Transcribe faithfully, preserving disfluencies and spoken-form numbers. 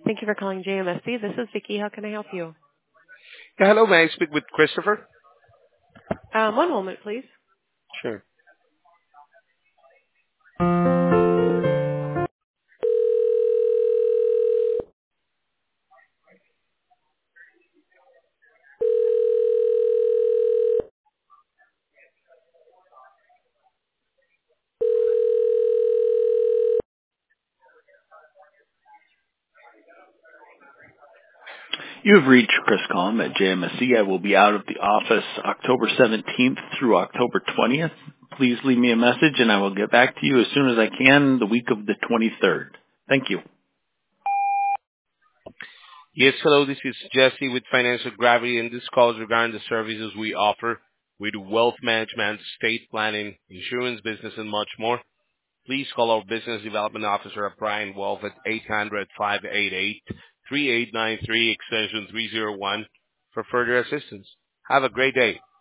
Thank you for calling J M S C. This is Vicki. How can I help you? Yeah, hello. May I speak with Christopher? Um, one moment, please. Sure. You have reached Chris Collum at J M S C. I will be out of the office October seventeenth through October twentieth. Please leave me a message and I will get back to you as soon as I can the week of the twenty-third. Thank you. Yes, hello. This is Jesse with Financial Gravity, and this call is regarding the services we offer. We do wealth management, estate planning, insurance business, and much more. Please call our business development officer, Brian Wolf, at eight hundred, five eight eight, three eight nine three, extension three zero one for further assistance. Have a great day.